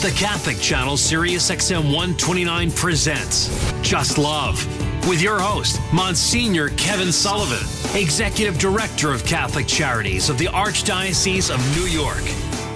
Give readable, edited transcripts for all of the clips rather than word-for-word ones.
The Catholic Channel Sirius XM 129 presents Just Love with your host, Monsignor Kevin Sullivan, Executive Director of Catholic Charities of the Archdiocese of New York.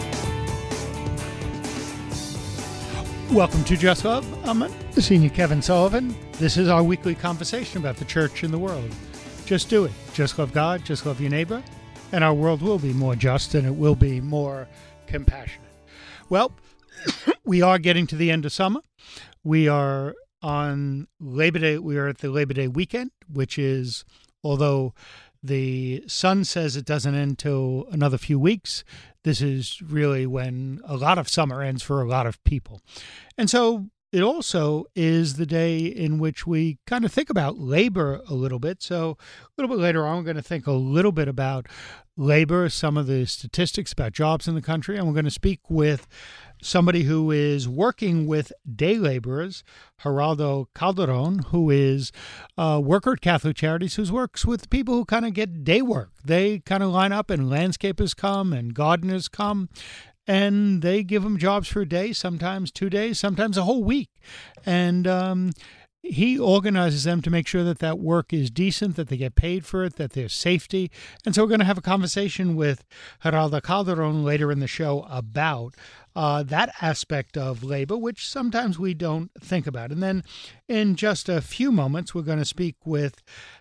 Welcome to Just Love. I'm Monsignor Kevin Sullivan. This is our weekly conversation about the church and the world. Just do it. Just love God, just love your neighbor, and our world will be more just and it will be more compassionate. Well, we are getting to the end of summer. We are on Labor Day. We are at the Labor Day weekend, which is, although the sun says it doesn't end till another few weeks, this is really when a lot of summer ends for a lot of people. And so it also is the day in which we kind of think about labor a little bit. So a little bit later on, we're going to think a little bit about labor, some of the statistics about jobs in the country, and we're going to speak with somebody who is working with day laborers, Geraldo Calderon, who is a worker at Catholic Charities, who works with people who kind of get day work. They kind of line up and landscapers come and gardeners come, and they give them jobs for a day, sometimes 2 days, sometimes a whole week. And he organizes them to make sure that that work is decent, that they get paid for it, that there's safety. And so we're going to have a conversation with Geraldo Calderon later in the show about that aspect of labor, which sometimes we don't think about. And then in just a few moments, we're going to speak with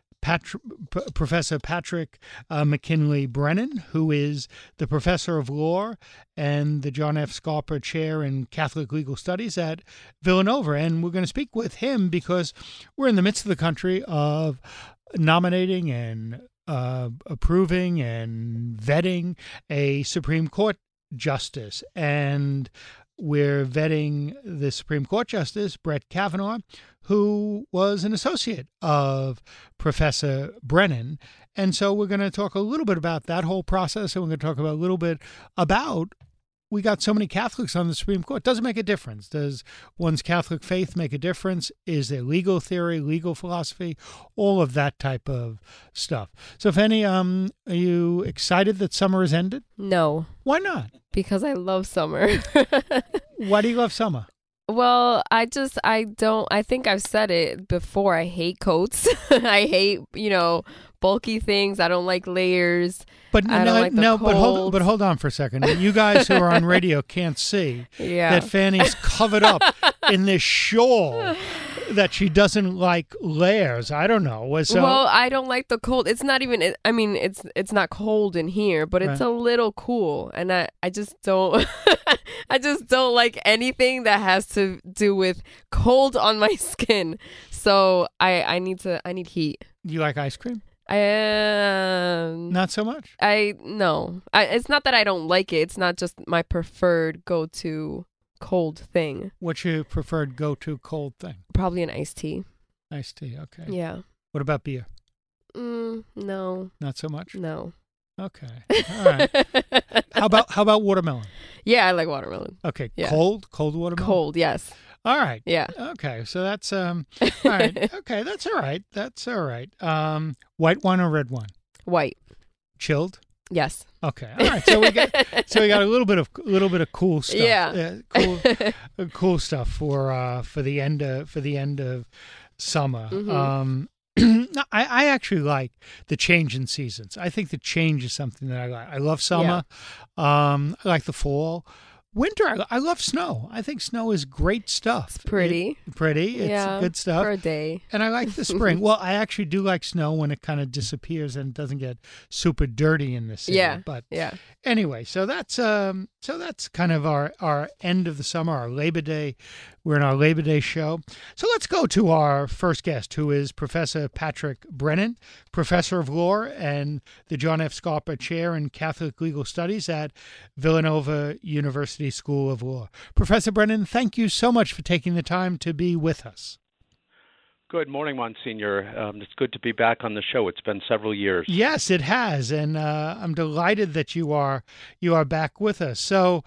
Professor Patrick McKinley Brennan, who is the professor of law and the John F. Scarpa Chair in Catholic Legal Studies at Villanova. And we're going to speak with him because we're in the midst of the country of nominating and approving and vetting a Supreme Court justice. And we're vetting the Supreme Court Justice, Brett Kavanaugh, who was an associate of Professor Brennan. And so we're going to talk a little bit about that whole process, and we're going to talk about a little bit about, we got so many Catholics on the Supreme Court. Does it make a difference? Does one's Catholic faith make a difference? Is there legal theory, legal philosophy, all of that type of stuff? So, Fanny, are you excited that summer has ended? No. Why not? Because I love summer. Why do you love summer? Well, I think I've said it before. I hate coats. I hate, bulky things. I don't like layers. But but hold on for a second. You guys who are on radio can't see that Fanny's covered up in this shawl that she doesn't like layers. I don't know. Well, I don't like the cold. It's not even, it's not cold in here, but it's a little cool. And I just don't, I just don't like anything that has to do with cold on my skin. So I need heat. You like ice cream? Not so much? No. It's not that I don't like it. It's not just my preferred go-to cold thing. What's your preferred go-to cold thing? Probably an iced tea. Iced tea, okay. Yeah. What about beer? No. Not so much? No. Okay. All right. How about watermelon? Yeah, I like watermelon. Okay. Yeah. Cold watermelon? Cold, yes. All right. Yeah. Okay. So that's all right. Okay, that's all right. That's all right. White wine or red wine? White. Chilled? Yes. Okay. All right. So we got a little bit of cool stuff. Yeah. Cool stuff for the end of summer. Mm-hmm. I actually like the change in seasons. I think the change is something that I like. I love summer. Yeah. I like the fall. Winter, I love snow. I think snow is great stuff. It's pretty. It's good stuff. For a day. And I like the spring. Well, I actually do like snow when it kind of disappears and doesn't get super dirty in the city. Yeah. But yeah. Anyway, so that's kind of our end of the summer, our Labor Day. We're in our Labor Day show. So let's go to our first guest, who is Professor Patrick Brennan, Professor of Law and the John F. Scarpa Chair in Catholic Legal Studies at Villanova University School of Law. Professor Brennan, thank you so much for taking the time to be with us. Good morning, Monsignor. It's good to be back on the show. It's been several years. Yes, it has, and I'm delighted that you are back with us. So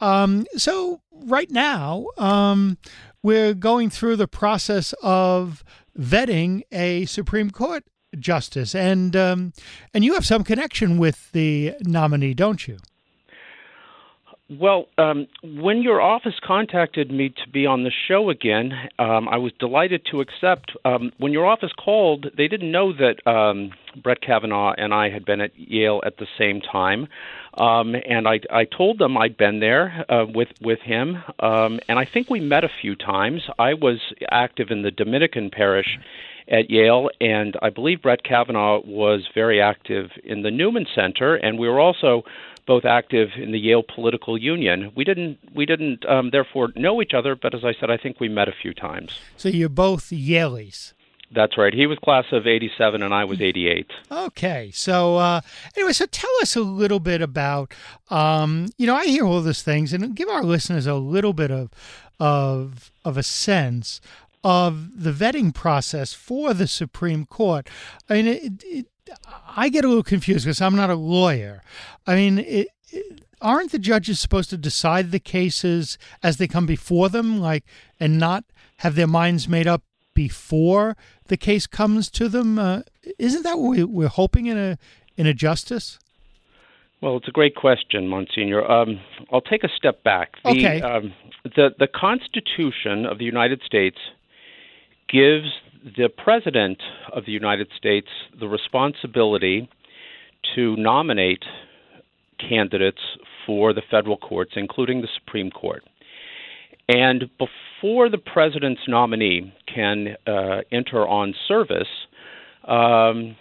right now, we're going through the process of vetting a Supreme Court justice, and you have some connection with the nominee, don't you? Well, when your office contacted me to be on the show again, I was delighted to accept. When your office called, they didn't know that Brett Kavanaugh and I had been at Yale at the same time, and I told them I'd been there with him, and I think we met a few times. I was active in the Dominican parish at Yale, and I believe Brett Kavanaugh was very active in the Newman Center, and we were also both active in the Yale Political Union. We didn't therefore know each other, but as I said, I think we met a few times. So you're both Yaleys. That's right. He was class of 87 and I was 88. Okay. So anyway, so tell us a little bit about, I hear all these things, and give our listeners a little bit of a sense of the vetting process for the Supreme Court. I mean, I get a little confused because I'm not a lawyer. I mean, aren't the judges supposed to decide the cases as they come before them, and not have their minds made up before the case comes to them? Isn't that what we're hoping in a justice? Well, it's a great question, Monsignor. I'll take a step back. Okay. The Constitution of the United States gives the President of the United States the responsibility to nominate candidates for the federal courts, including the Supreme Court. And before the President's nominee can enter on service, the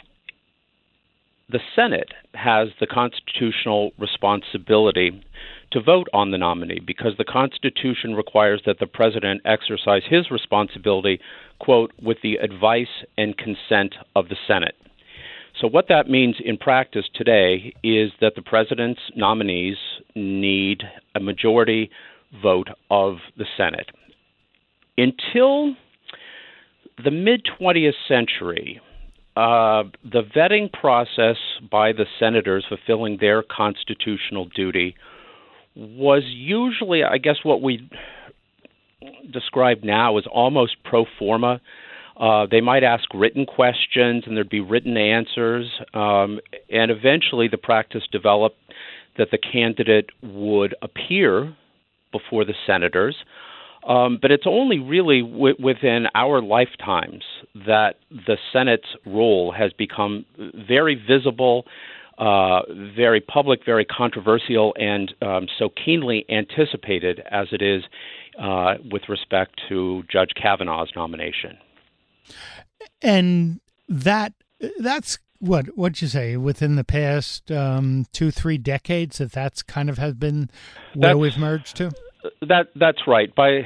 Senate has the constitutional responsibility to vote on the nominee, because the Constitution requires that the President exercise his responsibility, quote, with the advice and consent of the Senate. So what that means in practice today is that the President's nominees need a majority vote of the Senate. Until the mid-20th century, the vetting process by the senators fulfilling their constitutional duty was usually, I guess, what we describe now as almost pro forma. They might ask written questions, and there'd be written answers, and eventually the practice developed that the candidate would appear before the senators. But it's only really within our lifetimes that the Senate's role has become very visible, very public, very controversial, and so keenly anticipated as it is with respect to Judge Kavanaugh's nomination. And that's what'd you say, within the past 2-3 decades that's kind of has been where we've merged to? That's right. By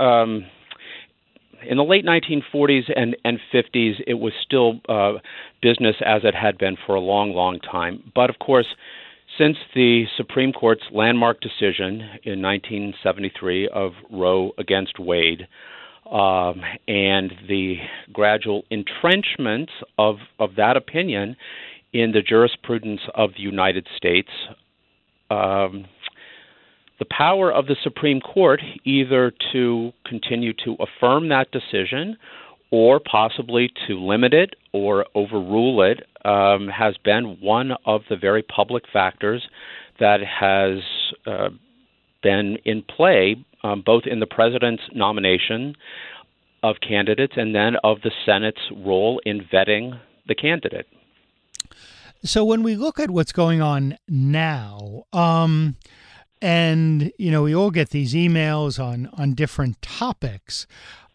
in the late 1940s and 50s, it was still business as it had been for a long, long time. But of course, since the Supreme Court's landmark decision in 1973 of Roe against Wade, and the gradual entrenchment of that opinion in the jurisprudence of the United States, the power of the Supreme Court either to continue to affirm that decision or possibly to limit it or overrule it has been one of the very public factors that has been in play both in the President's nomination of candidates and then of the Senate's role in vetting the candidate. So when we look at what's going on now, and, we all get these emails on different topics.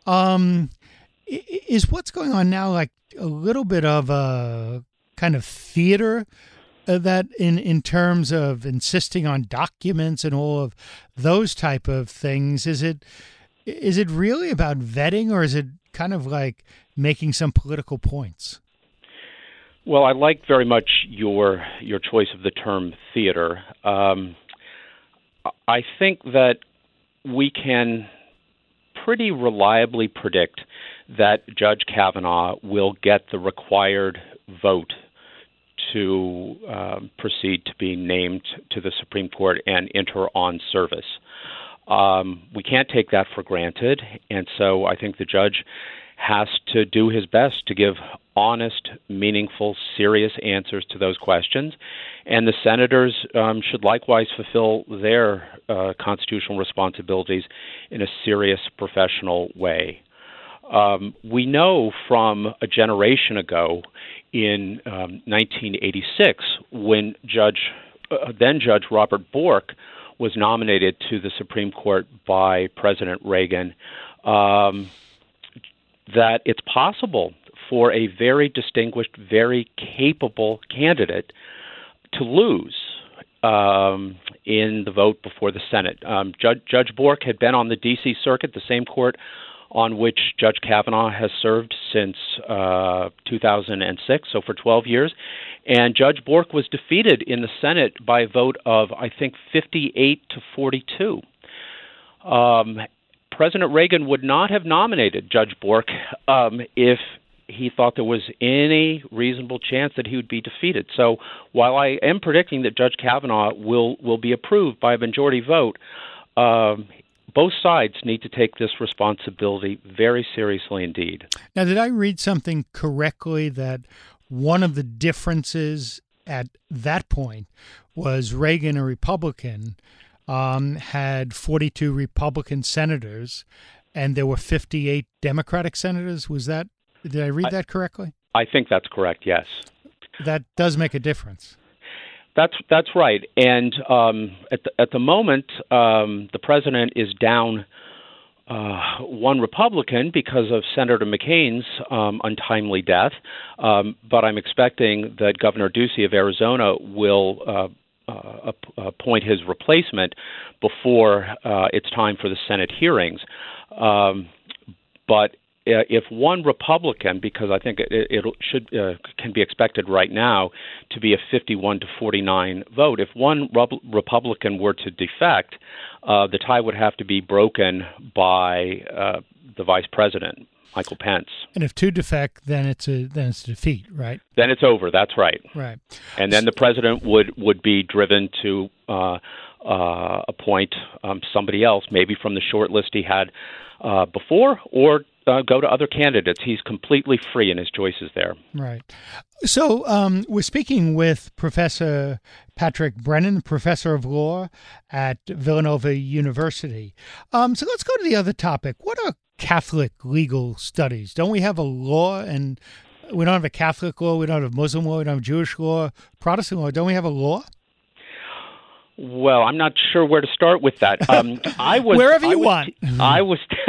Is what's going on now like a little bit of a kind of theater that in terms of insisting on documents and all of those type of things? Is it really about vetting, or is it kind of like making some political points? Well, I like very much your choice of the term theater. I think that we can pretty reliably predict that Judge Kavanaugh will get the required vote to proceed to be named to the Supreme Court and enter on service. We can't take that for granted, and so I think the judge has to do his best to give honest, meaningful, serious answers to those questions. And the senators should likewise fulfill their constitutional responsibilities in a serious, professional way. We know from a generation ago in 1986 when then Judge Robert Bork was nominated to the Supreme Court by President Reagan, that it's possible for a very distinguished, very capable candidate to lose in the vote before the Senate. Judge Bork had been on the D.C. Circuit, the same court on which Judge Kavanaugh has served since 2006, so for 12 years. And Judge Bork was defeated in the Senate by a vote of, I think, 58 to 42. President Reagan would not have nominated Judge Bork if he thought there was any reasonable chance that he would be defeated. So while I am predicting that Judge Kavanaugh will be approved by a majority vote, both sides need to take this responsibility very seriously indeed. Now, did I read something correctly that one of the differences at that point was Reagan, a Republican, had 42 Republican senators, and there were 58 Democratic senators? Did I read that correctly? I think that's correct, yes. That does make a difference. That's right. And at the moment, the president is down one Republican because of Senator McCain's untimely death. But I'm expecting that Governor Ducey of Arizona will appoint his replacement before it's time for the Senate hearings. But if one Republican, because I think it can be expected right now to be a 51 to 49 vote, if one Republican were to defect, the tie would have to be broken by the Vice President, Michael Pence. And if two defect, then it's a defeat, right? Then it's over. That's right. Right. And then the president would be driven to appoint somebody else, maybe from the short list he had before, or go to other candidates. He's completely free in his choices there. Right. So we're speaking with Professor Patrick Brennan, professor of law at Villanova University. So let's go to the other topic. What are Catholic legal studies? Don't we have a law? And we don't have a Catholic law. We don't have Muslim law. We don't have Jewish law, Protestant law. Don't we have a law? Well, I'm not sure where to start with that. Wherever you want. I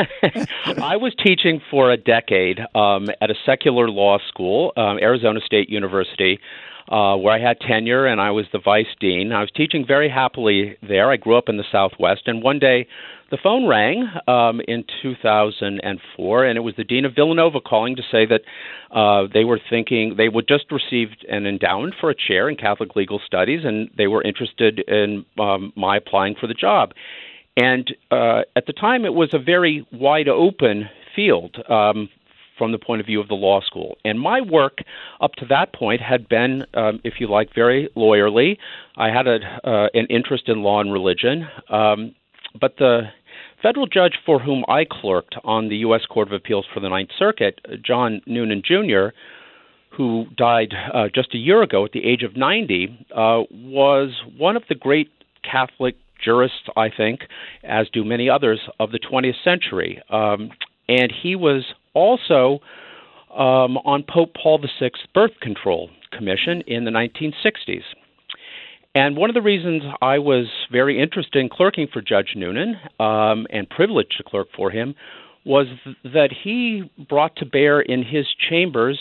was teaching for a decade at a secular law school, Arizona State University, where I had tenure and I was the vice dean. I was teaching very happily there. I grew up in the Southwest, and one day the phone rang in 2004, and it was the dean of Villanova calling to say that they would just received an endowment for a chair in Catholic legal studies, and they were interested in my applying for the job. And at the time, it was a very wide open field from the point of view of the law school. And my work up to that point had been, if you like, very lawyerly. I had an interest in law and religion. But the federal judge for whom I clerked on the U.S. Court of Appeals for the Ninth Circuit, John Noonan Jr., who died just a year ago at the age of 90, was one of the great Catholic jurists, I think, as do many others, of the 20th century. And he was also on Pope Paul VI's Birth Control Commission in the 1960s. And one of the reasons I was very interested in clerking for Judge Noonan and privileged to clerk for him was that he brought to bear in his chambers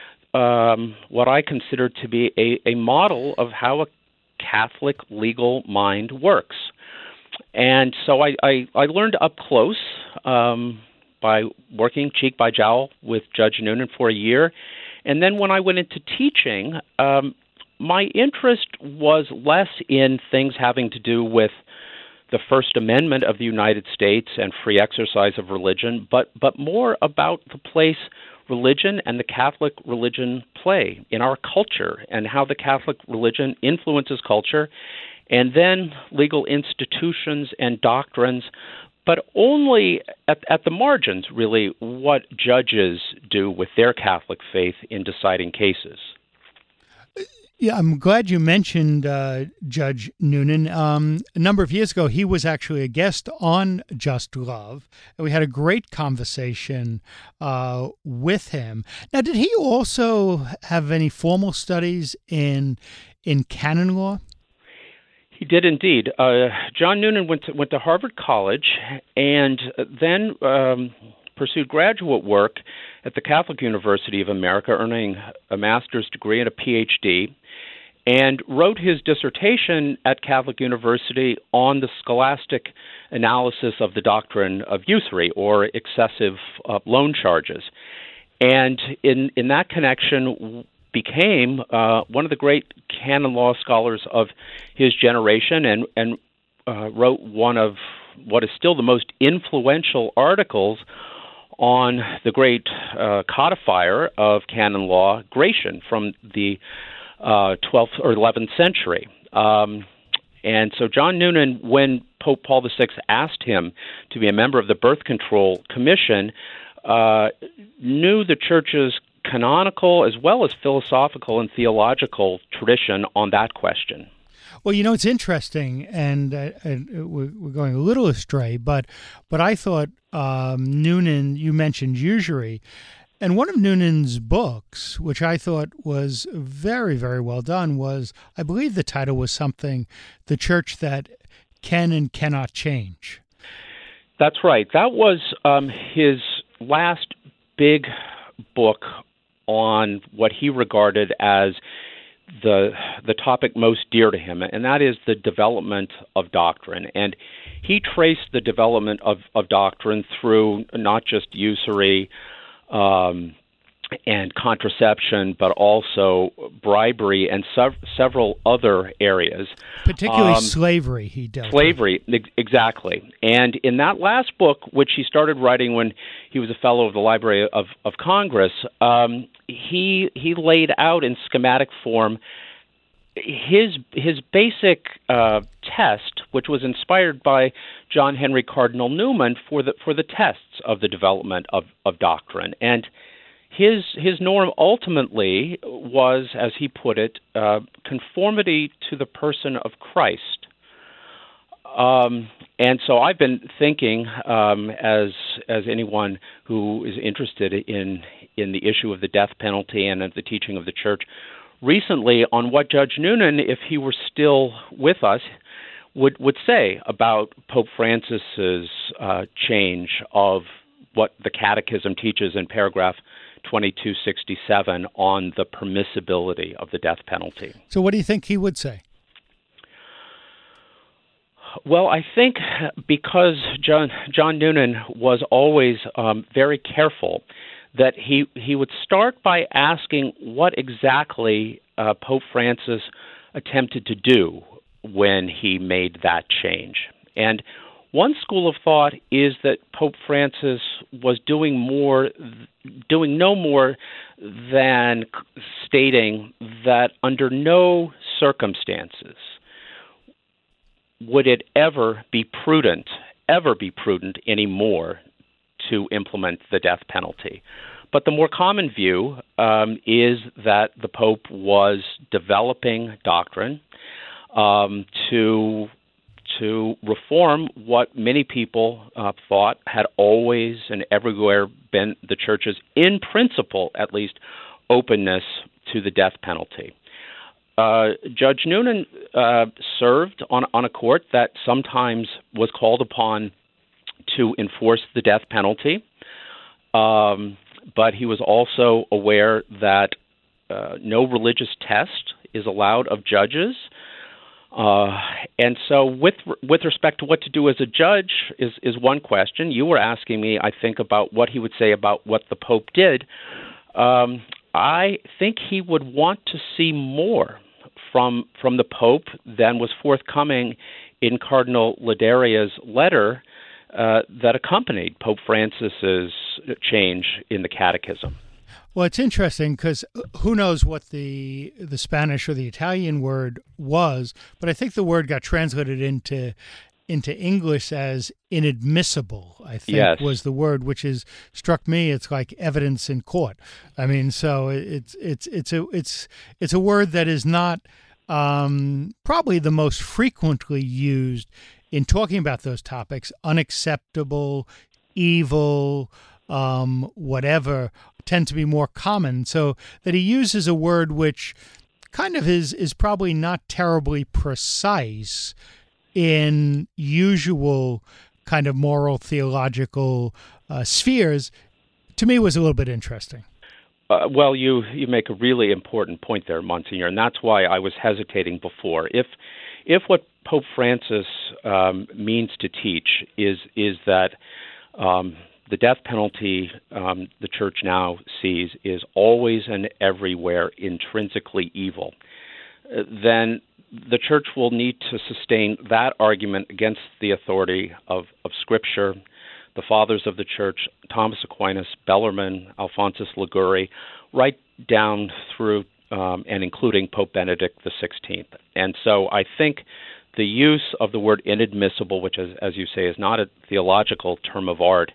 what I considered to be a model of how a Catholic legal mind works. And so I learned up close by working cheek by jowl with Judge Noonan for a year. And then when I went into teaching, my interest was less in things having to do with the First Amendment of the United States and free exercise of religion, but more about the place religion and the Catholic religion play in our culture and how the Catholic religion influences culture, and then legal institutions and doctrines but only at the margins, really, what judges do with their Catholic faith in deciding cases. Yeah, I'm glad you mentioned Judge Noonan. A number of years ago, he was actually a guest on Just Love, and we had a great conversation with him. Now, did he also have any formal studies in canon law? He did indeed. John Noonan went to Harvard College and then pursued graduate work at the Catholic University of America, earning a master's degree and a PhD, and wrote his dissertation at Catholic University on the scholastic analysis of the doctrine of usury, or excessive loan charges. And in that connection, became one of the great canon law scholars of his generation, and wrote one of what is still the most influential articles on the great codifier of canon law, Gratian, from the 12th or 11th century. And so John Noonan, when Pope Paul VI asked him to be a member of the Birth Control Commission, knew the Church's canonical as well as philosophical and theological tradition on that question. Well, it's interesting, and we're going a little astray, but I thought Noonan, you mentioned usury, and one of Noonan's books, which I thought was very, very well done, was, I believe the title was something, The Church That Can and Cannot Change. That's right. That was his last big book on what he regarded as the topic most dear to him, and that is the development of doctrine. And he traced the development of doctrine through not just usury and contraception, but also bribery and several other areas. Particularly slavery, he dealt with. Slavery, exactly. And in that last book, which he started writing when he was a fellow of the Library of Congress, he laid out in schematic form his basic test, which was inspired by John Henry Cardinal Newman for the tests of the development of doctrine. And his norm ultimately was, as he put it, conformity to the person of Christ. And so I've been thinking, as anyone who is interested in the issue of the death penalty and of the teaching of the Church, recently on what Judge Noonan, if he were still with us, would say about Pope Francis's change of what the Catechism teaches in paragraph 2267 on the permissibility of the death penalty. So what do you think he would say? Well, I think because John Noonan was always very careful, that he would start by asking what exactly Pope Francis attempted to do when he made that change. And one school of thought is that Pope Francis was doing no more than stating that under no circumstances would it ever be prudent anymore to implement the death penalty. But the more common view is that the Pope was developing doctrine to reform what many people thought had always and everywhere been the Church's, in principle at least, openness to the death penalty. Judge Noonan served on a court that sometimes was called upon to enforce the death penalty, but he was also aware that no religious test is allowed of judges. And so with respect to what to do as a judge is one question. You were asking me, I think, about what he would say about what the Pope did. I think he would want to see more from the Pope than was forthcoming in Cardinal Laderia's letter that accompanied Pope Francis's change in the Catechism. Well, it's interesting because who knows what the Spanish or the Italian word was, but I think the word got translated into into English as inadmissible, I think Yes. was the word, which is struck me. It's like evidence in court. I mean, so it's a word that is not probably the most frequently used in talking about those topics. Unacceptable, evil, whatever, tend to be more common. So that he uses a word which kind of is probably not terribly precise in usual kind of moral theological spheres, to me was a little bit interesting. Well, you make a really important point there, Monsignor, and that's why I was hesitating before. If what Pope Francis means to teach is that the death penalty the Church now sees is always and everywhere intrinsically evil, then the Church will need to sustain that argument against the authority of Scripture, the Fathers of the Church, Thomas Aquinas, Bellarmine, Alphonsus Liguori, right down through and including Pope Benedict XVI. And so I think the use of the word inadmissible, which, as you say, is not a theological term of art,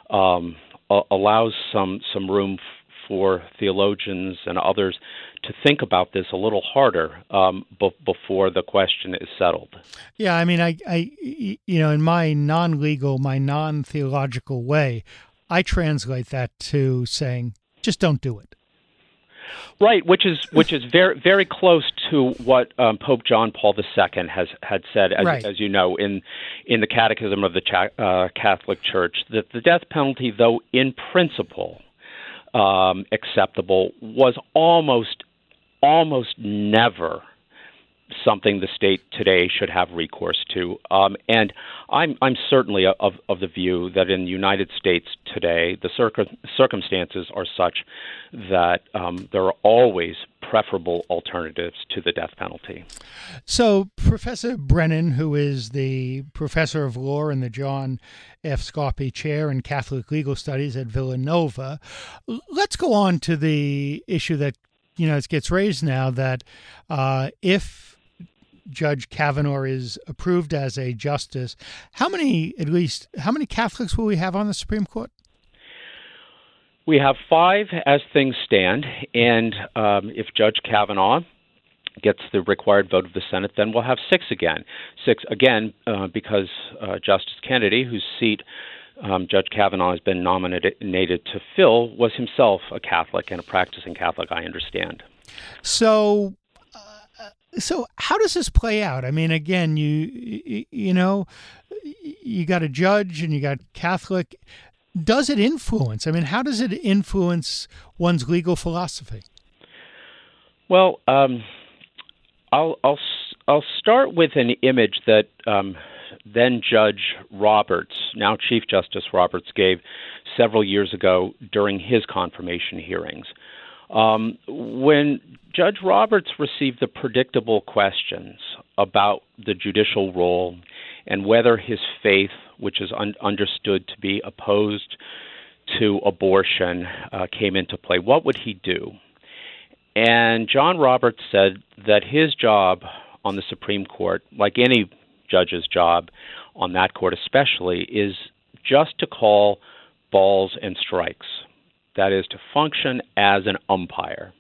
allows some room for theologians and others to think about this a little harder before the question is settled. Yeah, I mean, I in my non-legal, my non-theological way, I translate that to saying, just don't do it. Right, which is very very close to what Pope John Paul II had said, as you know, in the Catechism of the Catholic Church, that the death penalty, though in principle acceptable, was almost never something the state today should have recourse to. And I'm certainly of the view that in the United States today, the circumstances are such that there are always preferable alternatives to the death penalty. So Professor Brennan, who is the professor of law in the John F. Scarpe Chair in Catholic Legal Studies at Villanova, let's go on to the issue that it gets raised now, that if Judge Kavanaugh is approved as a justice, how many Catholics will we have on the Supreme Court? We have 5 as things stand, and if Judge Kavanaugh gets the required vote of the Senate, then we'll have 6 again. 6 again because Justice Kennedy, whose seat Judge Kavanaugh has been nominated to fill, was himself a Catholic and a practicing Catholic, I understand. So how does this play out? I mean, again, you got a judge and you got Catholic. Does it influence? I mean, how does it influence one's legal philosophy? Well, I'll start with an image that then Judge Roberts, now Chief Justice Roberts, gave several years ago during his confirmation hearings. When Judge Roberts received the predictable questions about the judicial role and whether his faith, which is understood to be opposed to abortion, came into play, what would he do? And John Roberts said that his job on the Supreme Court, like any judge's job on that court especially, is just to call balls and strikes. That is, to function as an umpire.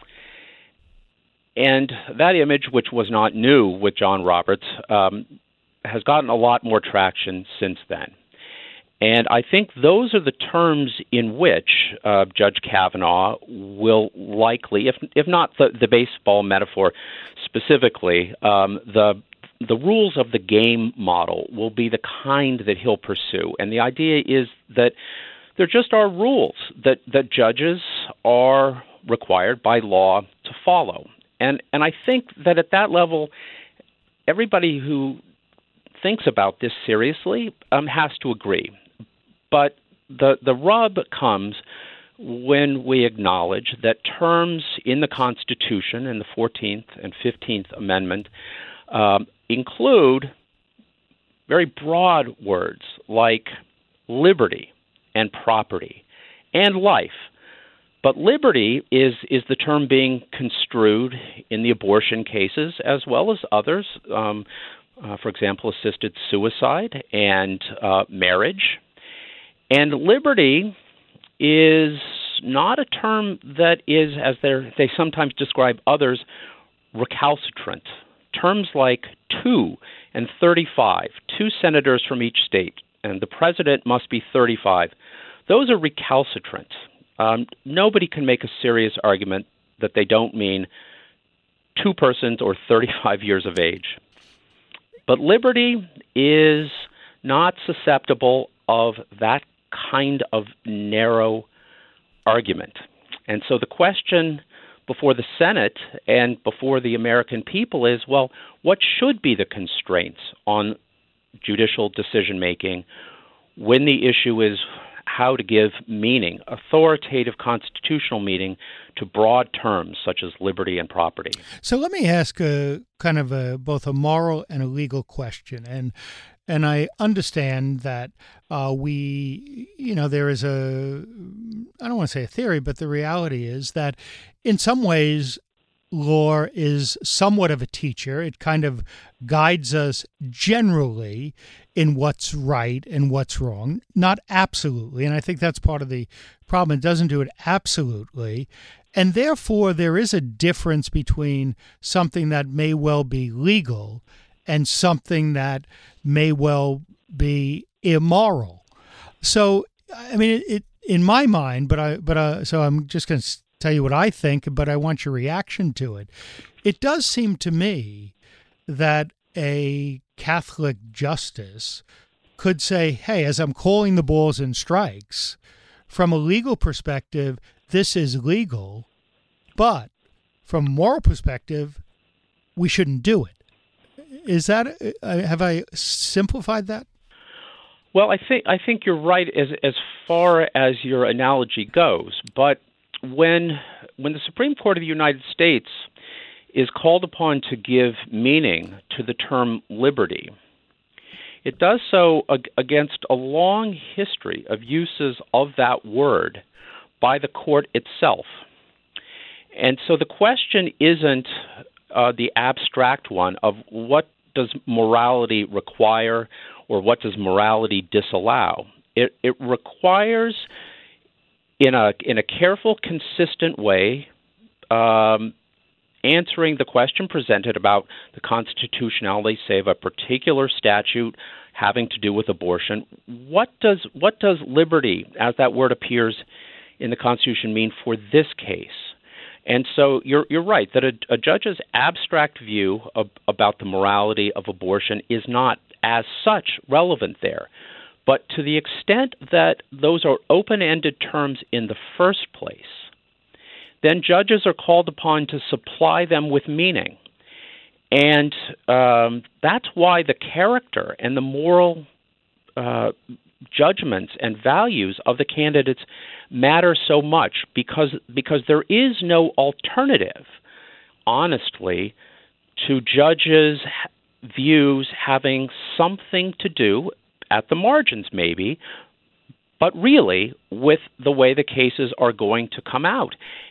And that image, which was not new with John Roberts, has gotten a lot more traction since then. And I think those are the terms in which Judge Kavanaugh will likely, if not the baseball metaphor specifically, the rules of the game model will be the kind that he'll pursue. And the idea is that there just are rules that judges are required by law to follow. And I think that at that level, everybody who thinks about this seriously has to agree. But the rub comes when we acknowledge that terms in the Constitution, in the 14th and 15th Amendment, include very broad words like liberty and property and life. But liberty is the term being construed in the abortion cases as well as others, for example, assisted suicide and marriage. And liberty is not a term that is, as they sometimes describe others, recalcitrant. Terms like 2 and 35, 2 senators from each state, and the president must be 35. Those are recalcitrant. Nobody can make a serious argument that they don't mean 2 persons or 35 years of age. But liberty is not susceptible of that kind of narrow argument. And so the question before the Senate and before the American people is, well, what should be the constraints on judicial decision-making when the issue is how to give meaning, authoritative constitutional meaning, to broad terms such as liberty and property? So let me ask both a moral and a legal question. And I understand that there is I don't want to say a theory, but the reality is that in some ways, law is somewhat of a teacher. It kind of guides us generally in what's right and what's wrong, not absolutely. And I think that's part of the problem. It doesn't do it absolutely. And therefore, there is a difference between something that may well be legal and something that may well be immoral. So, I mean, it in my mind, so I'm just going to tell you what I think, but I want your reaction to it. It does seem to me that a Catholic justice could say, hey, as I'm calling the balls and strikes, from a legal perspective, this is legal, but from a moral perspective, we shouldn't do it. Is that, have I simplified that? Well, I think you're right as far as your analogy goes. But when the Supreme Court of the United States is called upon to give meaning to the term liberty, it does so against a long history of uses of that word by the court itself. And so the question isn't the abstract one of what does morality require or what does morality disallow. It requires, in a careful, consistent way, answering the question presented about the constitutionality, say, of a particular statute having to do with abortion. What does liberty, as that word appears in the Constitution, mean for this case? And so you're right that a judge's abstract view about the morality of abortion is not as such relevant there. But to the extent that those are open-ended terms in the first place, then judges are called upon to supply them with meaning. And that's why the character and the moral judgments and values of the candidates matter so much, because there is no alternative, honestly, to judges' views having something to do, at the margins maybe, but really with the way the cases are going to come out.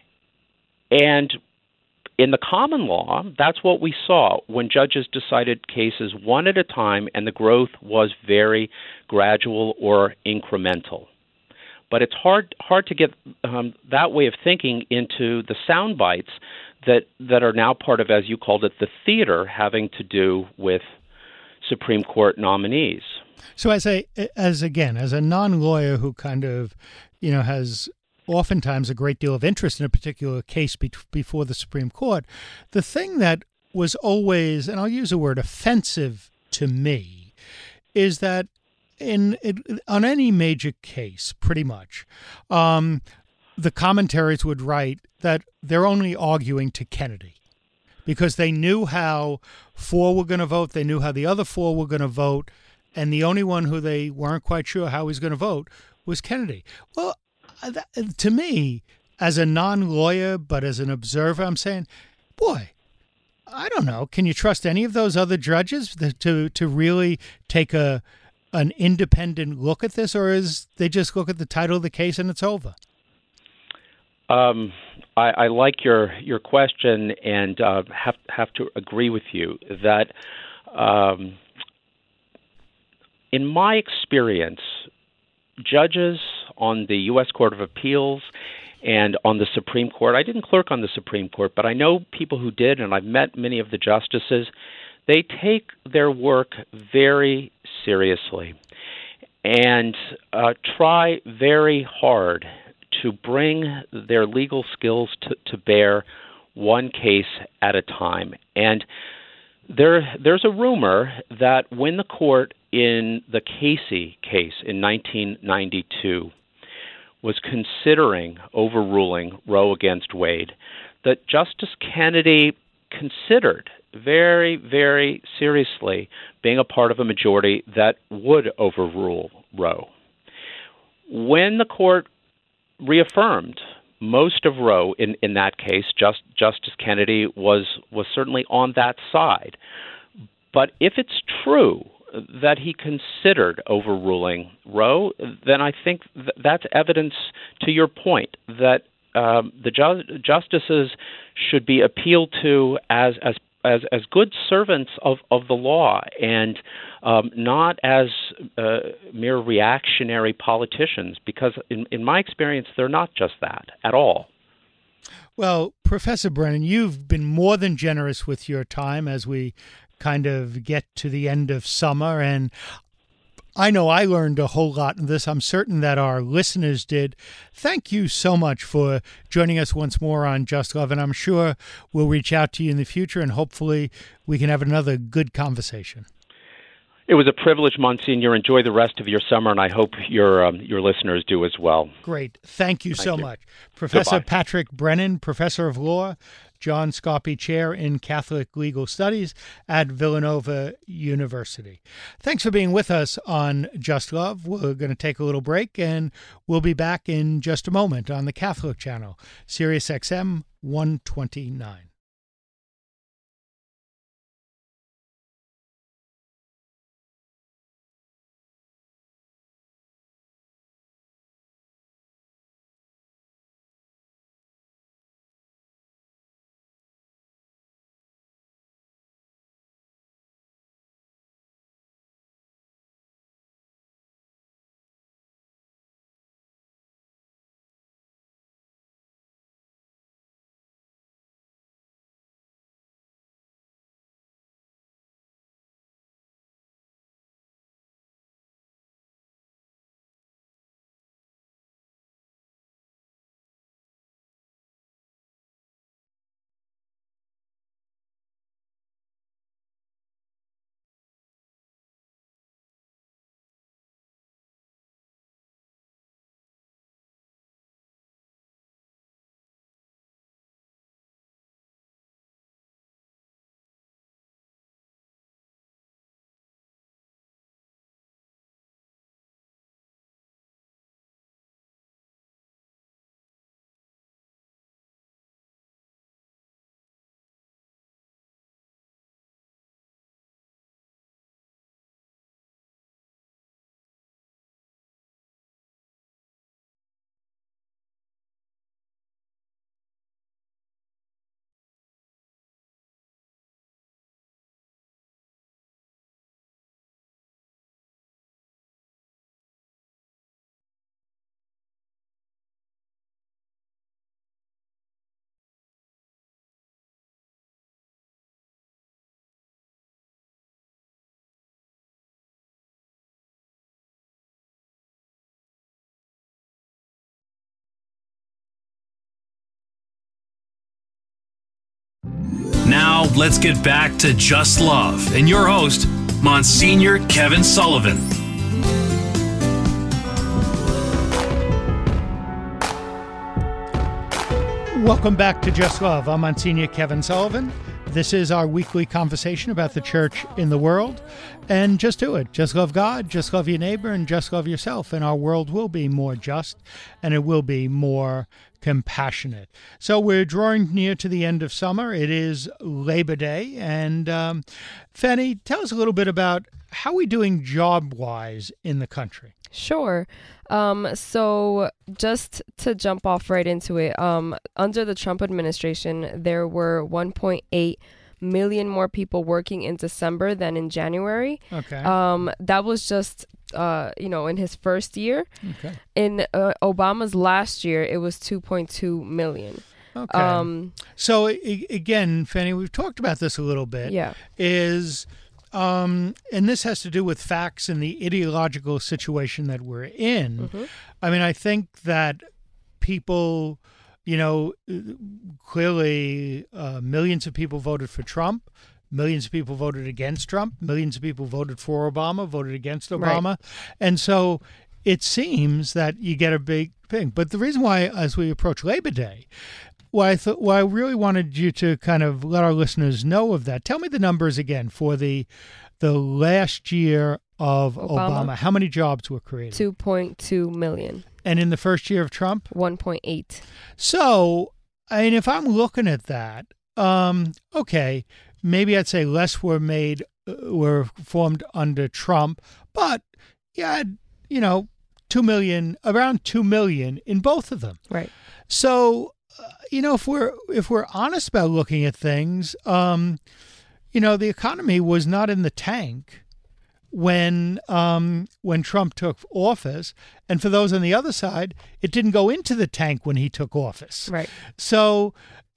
And in the common law, that's what we saw when judges decided cases one at a time, and the growth was very gradual or incremental. But it's hard to get that way of thinking into the sound bites that are now part of, as you called it, the theater having to do with Supreme Court nominees. So as a non-lawyer who kind of, has oftentimes a great deal of interest in a particular case before the Supreme Court, the thing that was always, and I'll use the word offensive to me, is that on any major case, pretty much, the commentaries would write that they're only arguing to Kennedy because they knew how 4 were going to vote, they knew how the other 4 were going to vote, and the only one who they weren't quite sure how he was going to vote was Kennedy. Well, to me, as a non-lawyer, but as an observer, I'm saying, boy, I don't know. Can you trust any of those other judges to really take an independent look at this, or is they just look at the title of the case and it's over? I like your question and have to agree with you that in my experience, judges on the U.S. Court of Appeals and on the Supreme Court, I didn't clerk on the Supreme Court, but I know people who did, and I've met many of the justices. They take their work very seriously and try very hard to bring their legal skills to bear one case at a time. And there's a rumor that when the court in the Casey case in 1992 was considering overruling Roe against Wade, that Justice Kennedy considered very, very seriously being a part of a majority that would overrule Roe. When the court reaffirmed most of Roe in that case, Justice Kennedy was certainly on that side. But if it's true that he considered overruling Roe, then I think that's evidence to your point that the justices should be appealed to as good servants of the law and not as mere reactionary politicians, because in my experience, they're not just that at all. Well, Professor Brennan, you've been more than generous with your time as we kind of get to the end of summer, and I know I learned a whole lot in this. I'm certain that our listeners did. Thank you so much for joining us once more on Just Love, and I'm sure we'll reach out to you in the future, and hopefully we can have another good conversation. It was a privilege, Monsignor. Enjoy the rest of your summer, and I hope your listeners do as well. Great. Thank you so much. Goodbye. Professor Patrick Brennan, Professor of Law, John Scarpe Chair in Catholic Legal Studies at Villanova University. Thanks for being with us on Just Love. We're going to take a little break, and we'll be back in just a moment on the Catholic Channel, Sirius XM 129. Now, let's get back to Just Love and your host, Monsignor Kevin Sullivan. Welcome back to Just Love. I'm Monsignor Kevin Sullivan. This is our weekly conversation about the church in the world. And just do it. Just love God, just love your neighbor, and just love yourself. And our world will be more just, and it will be more compassionate. So we're drawing near to the end of summer. It is Labor Day. And Fanny, tell us a little bit about how we're doing job-wise in the country. Sure. So just to jump off right into it, under the Trump administration, there were 1.8 million more people working in December than in January. Okay. That was just, in his first year. Okay. In Obama's last year, it was 2.2 million. Okay. So again, Fanny, we've talked about this a little bit. Yeah. And this has to do with facts and the ideological situation that we're in. Mm-hmm. I mean, I think that people, clearly millions of people voted for Trump. Millions of people voted against Trump. Millions of people voted for Obama, voted against Obama. Right. And so it seems that you get a big thing. But the reason why, as we approach Labor Day, I really wanted you to kind of let our listeners know of that. Tell me the numbers again for the last year of Obama. How many jobs were created? 2.2 million. And in the first year of Trump? 1.8. So, I mean, if I'm looking at that, okay, maybe I'd say less were formed under Trump, but yeah, 2 million, around 2 million in both of them. Right. So, if we're honest about looking at things, the economy was not in the tank when Trump took office, and for those on the other side, it didn't go into the tank when he took office. Right. So,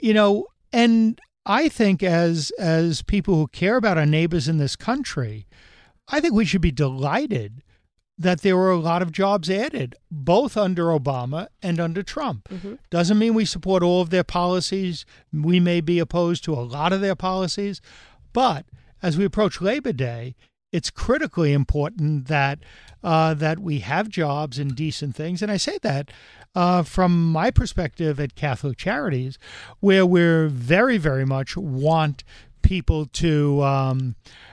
and I think as people who care about our neighbors in this country, I think we should be delighted that there were a lot of jobs added, both under Obama and under Trump. Mm-hmm. Doesn't mean we support all of their policies. We may be opposed to a lot of their policies. But as we approach Labor Day, it's critically important that we have jobs and decent things. And I say that from my perspective at Catholic Charities, where we're very, very much want people to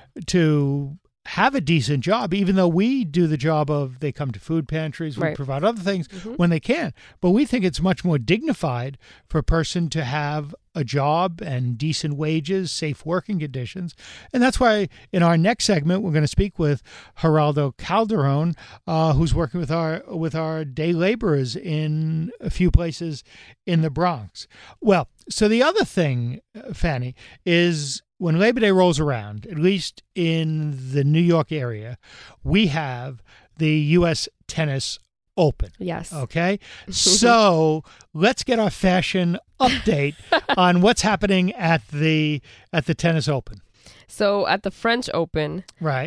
have a decent job, even though we do the job of they come to food pantries, we Right. provide other things Mm-hmm. when they can. But we think it's much more dignified for a person to have a job and decent wages, safe working conditions. And that's why in our next segment, we're going to speak with Geraldo Calderon, who's working with our day laborers in a few places in the Bronx. Well, so the other thing, Fanny, is when Labor Day rolls around, at least in the New York area, we have the U.S. Tennis Open. Yes. Okay. So let's get our fashion update on what's happening at the Tennis Open. So at the French Open, Right.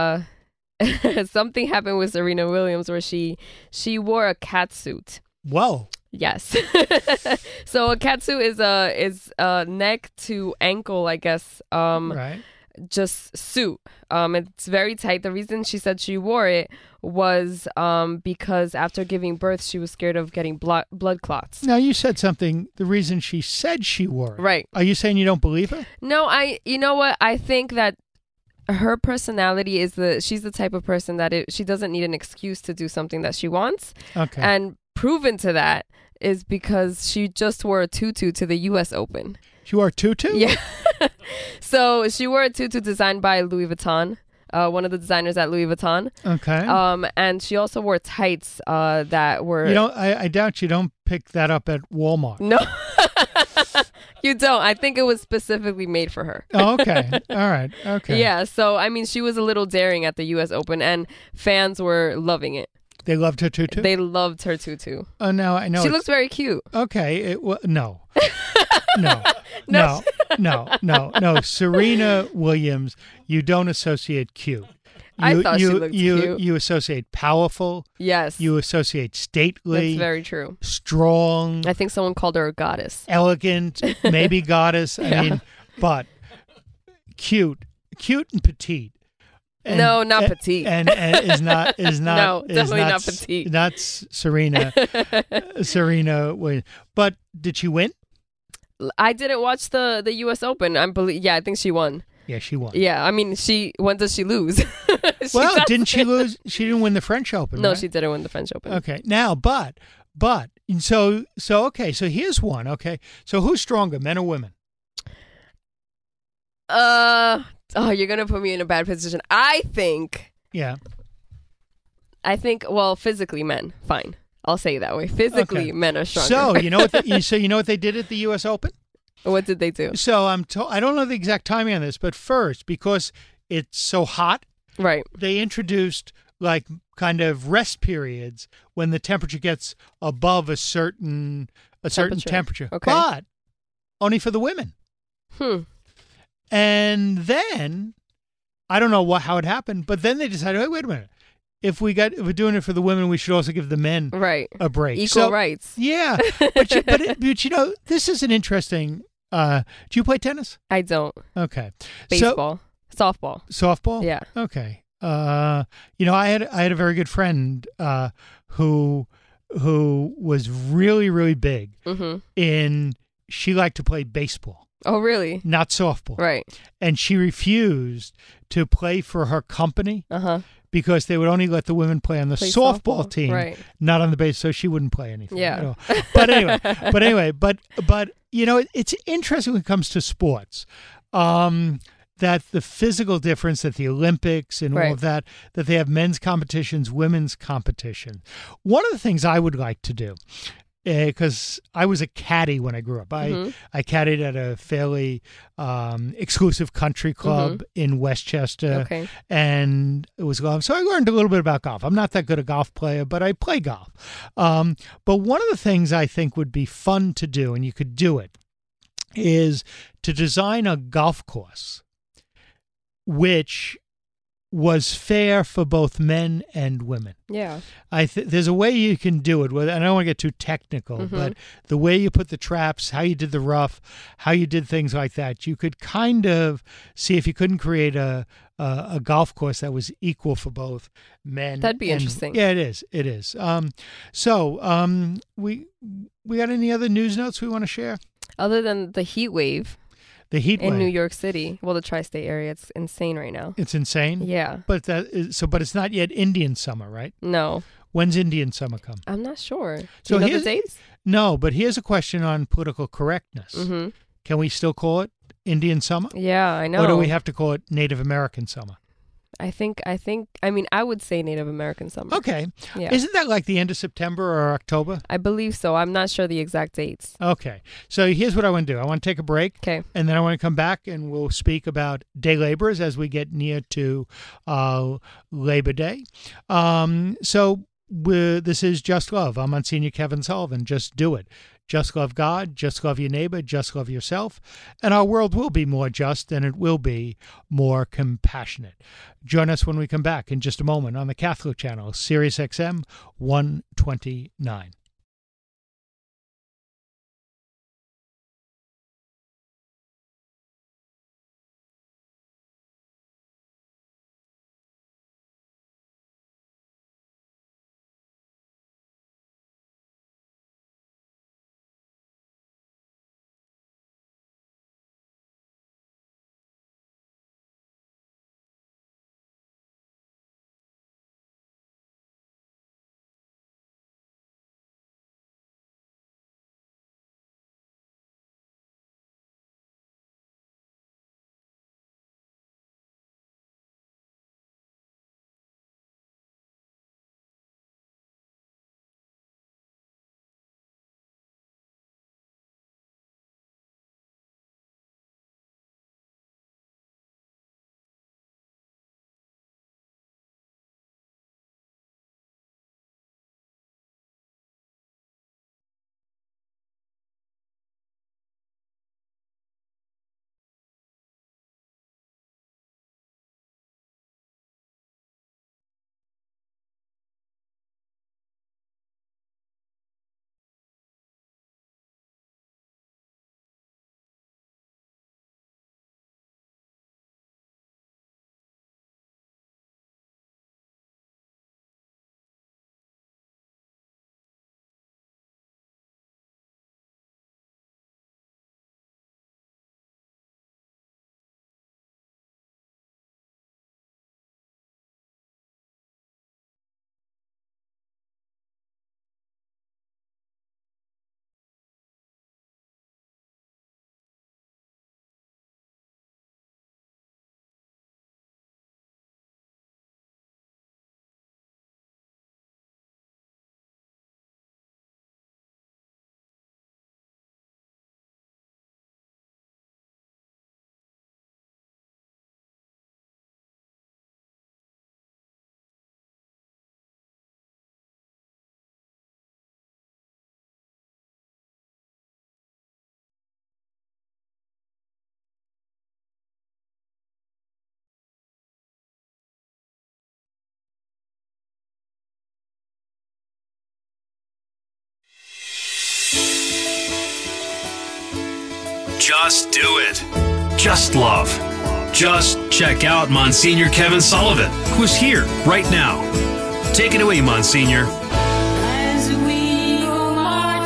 something happened with Serena Williams where she wore a cat suit. Whoa. Yes. So a catsuit is a neck to ankle, I guess. Right. Just suit. It's very tight. The reason she said she wore it was because after giving birth, she was scared of getting blood clots. Now you said something. The reason she said she wore it. Right. Are you saying you don't believe her? No, you know what? I think that her personality is she's the type of person that she doesn't need an excuse to do something that she wants. Okay. And proven to that is because she just wore a tutu to the U.S. Open. She wore a tutu? Yeah. So she wore a tutu designed by Louis Vuitton, one of the designers at Louis Vuitton. Okay. And she also wore tights that were... I doubt you don't pick that up at Walmart. No. You don't. I think it was specifically made for her. Oh, okay. All right. Okay. Yeah. So, I mean, she was a little daring at the U.S. Open, and fans were loving it. They loved her tutu? They loved her tutu. Oh, no, I know. She looks very cute. Okay. No. No. Serena Williams, you don't associate cute. I thought she looked cute. You associate powerful. Yes. You associate stately. That's very true. Strong. I think someone called her a goddess. Elegant, maybe goddess. I mean, but cute and petite. And, no, not petite. And is not no, definitely not petite. That's Serena. Serena Williams. But did she win? I didn't watch the U.S. Open. I think she won. Yeah, she won. Yeah, I mean, when does she lose? Didn't she lose? She didn't win the French Open. No, right? she didn't win the French Open. Okay, now, but so okay, so here's one. Okay, so who's stronger, men or women? You're gonna put me in a bad position. I think, well, physically, men. Fine, I'll say it that way. Physically, Okay. men are stronger. So you know what? You know what they did at the U.S. Open? What did they do? So I don't know the exact timing on this, but first, because it's so hot, Right. they introduced like kind of rest periods when the temperature gets above a certain temperature. Okay. But only for the women. And then I don't know how it happened, but then they decided, wait a minute. If we're doing it for the women, we should also give the men a break. Equal rights. Yeah, but you know, this is an interesting. Do you play tennis? I don't. Okay. Baseball, softball. Softball. Yeah. Okay. You know, I had a very good friend who was really, really big in. She liked to play baseball. Oh, really? Not softball. Right. And she refused to play for her company because they would only let the women play on the softball team, right, not on the base, so she wouldn't play anything at Yeah. all. But anyway, but you know, it's interesting when it comes to sports. That the physical difference, that the Olympics and all Right. of that they have men's competitions, women's competition. One of the things I would like to do, because I was a caddy when I grew up. I caddied at a fairly exclusive country club in Westchester, Okay. and it was golf. So I learned a little bit about golf. I'm not that good a golf player, but I play golf. But one of the things I think would be fun to do, and you could do it, is to design a golf course which was fair for both men and women. Yeah. There's a way you can do it, and I don't want to get too technical, but the way you put the traps, how you did the rough, how you did things like that, you could kind of see if you couldn't create a golf course that was equal for both men. That'd be interesting. Yeah, it is. It is. We got any other news notes we want to share? Other than the heat wave The heat in wave. New York City, well, the tri-state area, it's insane right now. It's insane. Yeah. But but it's not yet Indian summer, right? No. When's Indian summer come? I'm not sure. Do So you know the here's- dates? No, but here's a question on political correctness. Can we still call it Indian summer? Yeah, I know. Or do we have to call it Native American summer? I mean, I would say Native American summer. Okay. Yeah. Isn't that like the end of September or October? I believe so. I'm not sure the exact dates. Okay. So here's what I want to do. I want to take a break. Okay. And then I want to come back and we'll speak about day laborers as we get near to Labor Day. This is Just Love. I'm Monsignor Kevin Sullivan. Just do it. Just love God, just love your neighbor, just love yourself, and our world will be more just and it will be more compassionate. Join us when we come back in just a moment on the Catholic Channel, Sirius XM 129. Just do it. Just love. Just check out Monsignor Kevin Sullivan, who's here right now. Take it away, Monsignor. As we go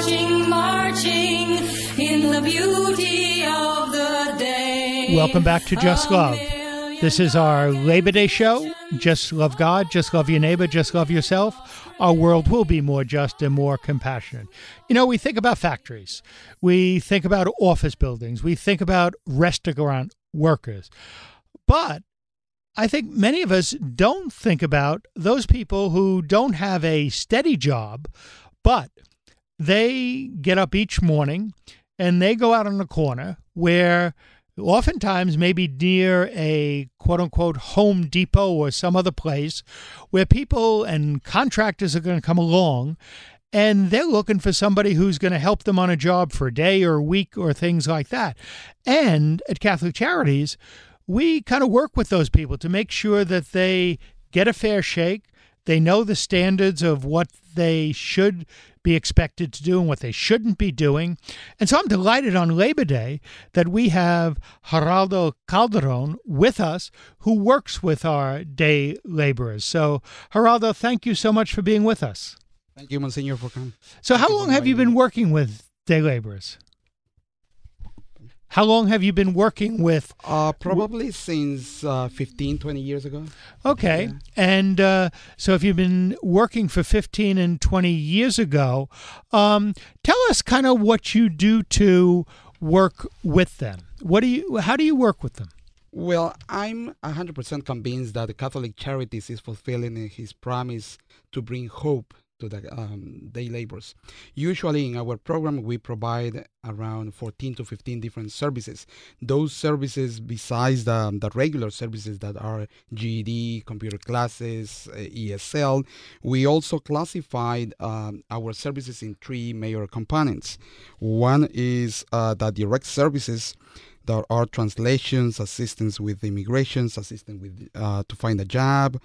marching in the beauty of the day. Welcome back to Just Love. This is our Labor Day show. Just love God, just love your neighbor, just love yourself. Our world will be more just and more compassionate. You know, we think about factories. We think about office buildings. We think about restaurant workers. But I think many of us don't think about those people who don't have a steady job, but they get up each morning and they go out on the corner where oftentimes maybe near a quote-unquote Home Depot or some other place where people and contractors are going to come along and they're looking for somebody who's going to help them on a job for a day or a week or things like that. And at Catholic Charities, we kind of work with those people to make sure that they get a fair shake. They know the standards of what they should be expected to do and what they shouldn't be doing. And so I'm delighted on Labor Day that we have Geraldo Calderon with us, who works with our day laborers. So, Geraldo, thank you so much for being with us. Thank you, Monsignor, for coming. So how long have you been working with day laborers? How long have you been working with? Probably since 15, 20 years ago. Okay. Yeah. And so if you've been working for 15 and 20 years ago, tell us kind of what you do to work with them. How do you work with them? Well, I'm 100% convinced that the Catholic Charities is fulfilling his promise to bring hope to the day laborers. Usually in our program, we provide around 14 to 15 different services. Those services, besides the regular services that are GED, computer classes, ESL, we also classified our services in three major components. One is the direct services. There are translations, assistance with immigrations, assistance with to find a job,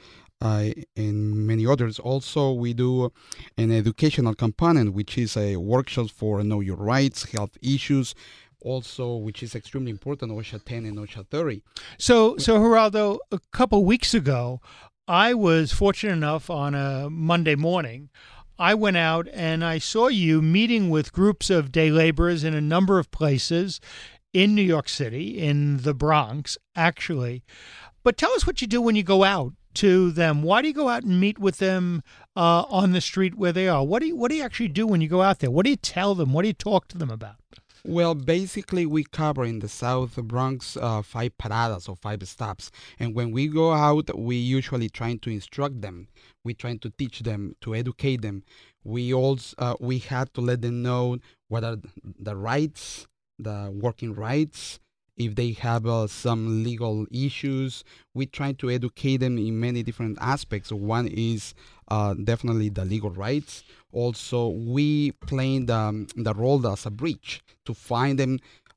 and many others. Also, we do an educational component, which is a workshop for Know Your Rights, health issues, also, which is extremely important, OSHA 10 and OSHA 30. So Geraldo, a couple weeks ago, I was fortunate enough on a Monday morning, I went out and I saw you meeting with groups of day laborers in a number of places in New York City, in the Bronx, actually. But tell us what you do when you go out to them. Why do you go out and meet with them on the street where they are? What do you actually do when you go out there? What do you tell them? What do you talk to them about? Well, basically, we cover in the South Bronx 5 paradas or 5 stops. And when we go out, we usually trying to instruct them. We trying to teach them, to educate them. We also we had to let them know what are the rights, the working rights. If they have some legal issues, we try to educate them in many different aspects. One is definitely the legal rights. Also, we play the role as a bridge to find them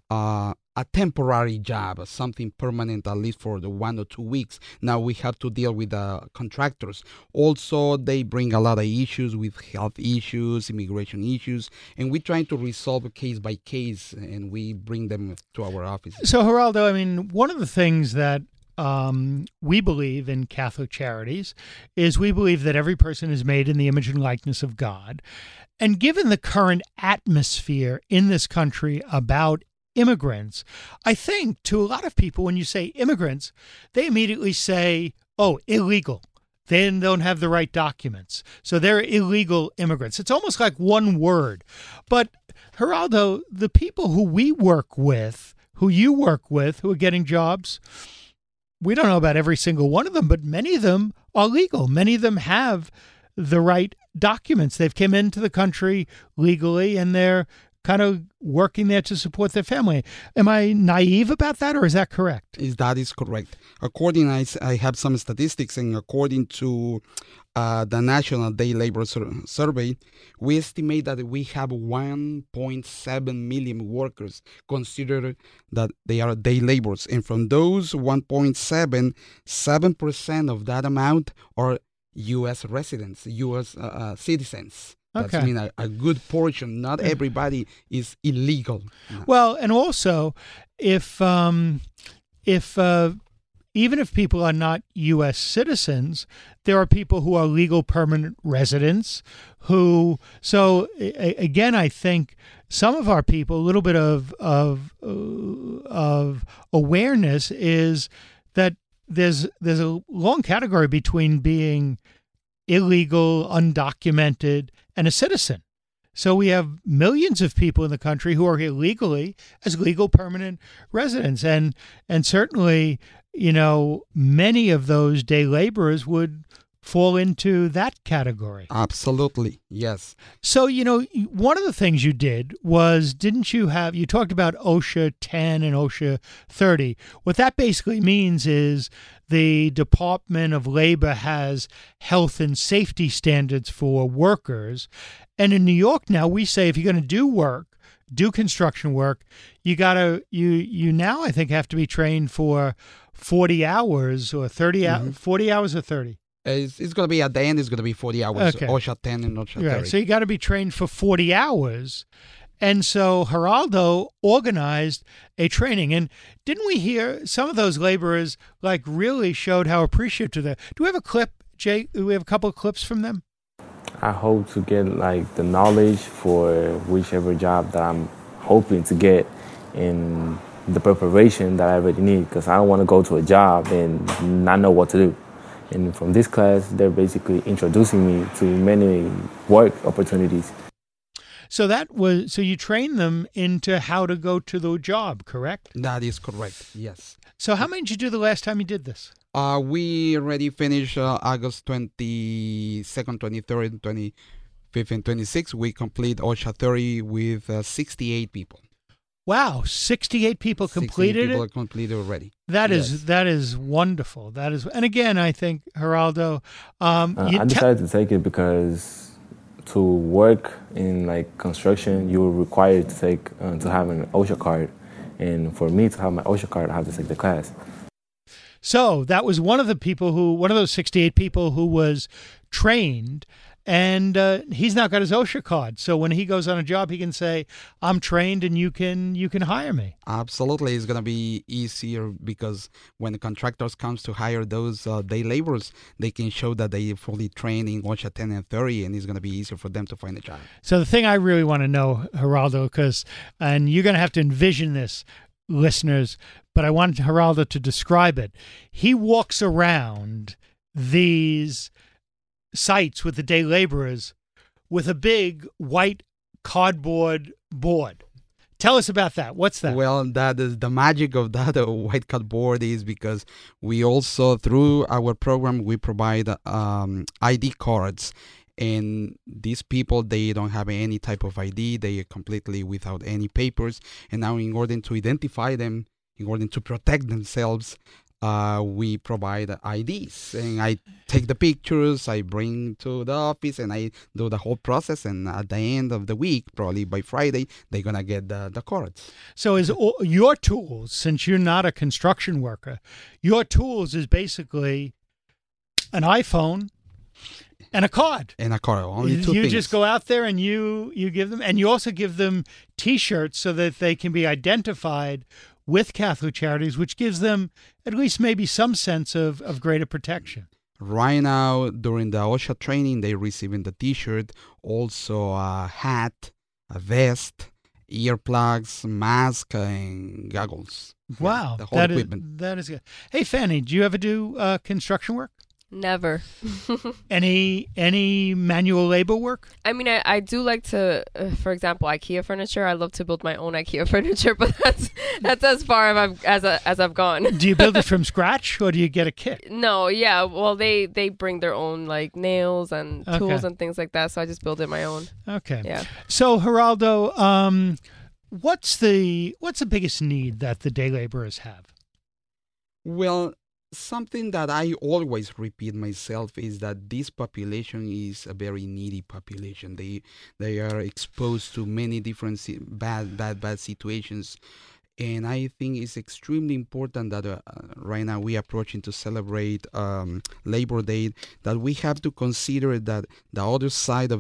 a temporary job, something permanent, at least for the 1 or 2 weeks. Now we have to deal with the contractors. Also, they bring a lot of issues with health issues, immigration issues, and we try to resolve case by case, and we bring them to our offices. So, Geraldo, I mean, one of the things that we believe in Catholic Charities is we believe that every person is made in the image and likeness of God. And given the current atmosphere in this country about immigrants, I think to a lot of people, when you say immigrants, they immediately say, oh, illegal. They don't have the right documents. So they're illegal immigrants. It's almost like one word. But Geraldo, the people who we work with, who you work with, who are getting jobs, we don't know about every single one of them, but many of them are legal. Many of them have the right documents. They've come into the country legally, and they're kind of working there to support their family. Am I naive about that, or is that correct? That is correct. According, I have some statistics, and according to the National Day Labor Survey, we estimate that we have 1.7 million workers considered that they are day laborers. And from those 1.7, 7% of that amount are U.S. residents, U.S. citizens. That's Okay. mean a good portion. Not everybody is illegal. No. Well, and also, if even if people are not U.S. citizens, there are people who are legal permanent residents who. So again, I think some of our people, a little bit of awareness is that there's a long category between being illegal, undocumented, and a citizen. So we have millions of people in the country who are here legally as legal permanent residents, and certainly, many of those day laborers would fall into that category. Absolutely, yes. So, one of the things you did was, you talked about OSHA 10 and OSHA 30. What that basically means is the Department of Labor has health and safety standards for workers. And in New York now, we say if you're going to do construction work, you now, I think, have to be trained for 40 hours or 30 hours, 40 hours or 30. It's going to be at the end. It's going to be 40 hours. Okay. OSHA 10 and OSHA 30. Right. So you got to be trained for 40 hours. And so Geraldo organized a training. And didn't we hear some of those laborers really showed how appreciative they are? Do we have a clip, Jay? Do we have a couple of clips from them? I hope to get the knowledge for whichever job that I'm hoping to get, and the preparation that I already need, because I don't want to go to a job and not know what to do. And from this class, they're basically introducing me to many work opportunities. So you trained them into how to go to the job, correct? That is correct, yes. So how many did you do the last time you did this? We already finished August 22nd, 23rd, 25th, and 26th. We complete OSHA 30 with 68 people. Wow, 68 people completed 68 people it? are completed already. That is wonderful. And again, I think, Geraldo... I decided to take it because to work in construction, you're required to have an OSHA card. And for me to have my OSHA card, I have to take the class. So that was one of those 68 people who was trained, and he's now got his OSHA card. So when he goes on a job, he can say, "I'm trained, and you can hire me." Absolutely, it's gonna be easier because when the contractors comes to hire those day laborers, they can show that they fully trained in OSHA 10 and 30, and it's gonna be easier for them to find a job. So the thing I really want to know, Geraldo, and you're gonna have to envision this, listeners, but I wanted Geraldo to describe it. He walks around these sites with the day laborers with a big white cardboard board. Tell us about that. What's that? Well, that is the magic of that white cardboard is because we also, through our program, we provide ID cards. And these people, they don't have any type of ID. They are completely without any papers. And now in order to identify them, in order to protect themselves, we provide IDs. And I take the pictures, I bring to the office, and I do the whole process. And at the end of the week, probably by Friday, they're going to get the cards. So is your tools, since you're not a construction worker, your tools is basically an iPhone and a card. And a card, only two you things. just go out there and you give them, and you also give them T-shirts so that they can be identified with Catholic Charities, which gives them at least maybe some sense of greater protection. Right now, during the OSHA training, they're receiving the T-shirt, also a hat, a vest, earplugs, mask, and goggles. Wow, Yeah, the whole equipment. That is good. Hey, Fanny, do you ever do construction work? Never. Any manual labor work? I mean, I do like to, for example, IKEA furniture. I love to build my own IKEA furniture, but that's as far as I've gone. Do you build it from scratch, or do you get a kit? No, yeah. Well, they bring their own nails and tools Okay. and things like that, so I just build it my own. Okay. Yeah. So, Geraldo, what's the biggest need that the day laborers have? Well, something that I always repeat myself is that this population is a very needy population. They are exposed to many different bad situations. And I think it's extremely important that right now we are approaching to celebrate Labor Day, that we have to consider that the other side of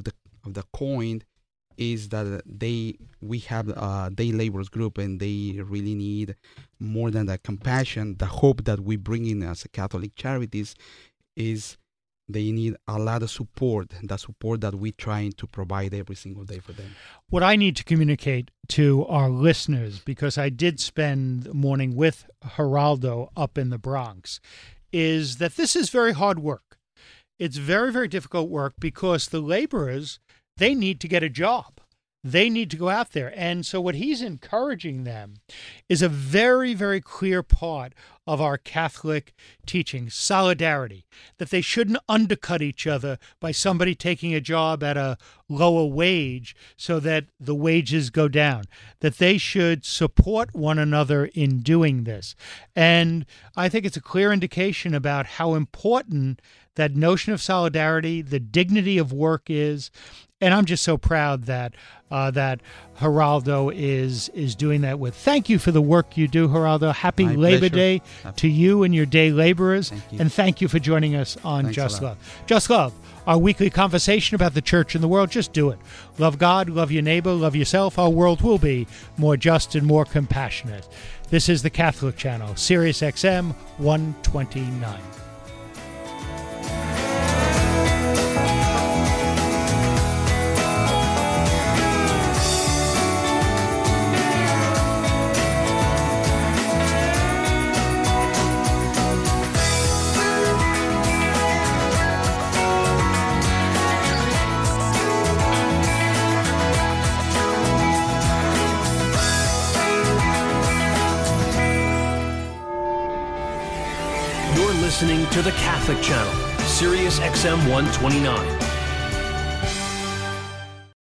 of the coin is that we have a day laborers group, and they really need more than the compassion. The hope that we bring in as a Catholic Charities is they need a lot of support, the support that we're trying to provide every single day for them. What I need to communicate to our listeners, because I did spend the morning with Geraldo up in the Bronx, is that this is very hard work. It's very, very difficult work because the laborers, they need to get a job. They need to go out there. And so what he's encouraging them is a very, very clear part of our Catholic teaching, solidarity, that they shouldn't undercut each other by somebody taking a job at a lower wage so that the wages go down, that they should support one another in doing this. And I think it's a clear indication about how important that notion of solidarity, the dignity of work is. And I'm just so proud that that Geraldo is doing that with. Thank you for the work you do, Geraldo. Happy Labor Day to you and your day laborers. And thank you for joining us on Just Love. Just Love, our weekly conversation about the church and the world. Just do it. Love God, love your neighbor, love yourself. Our world will be more just and more compassionate. This is the Catholic Channel, Sirius XM 129. Listening to the Catholic Channel, Sirius XM 129.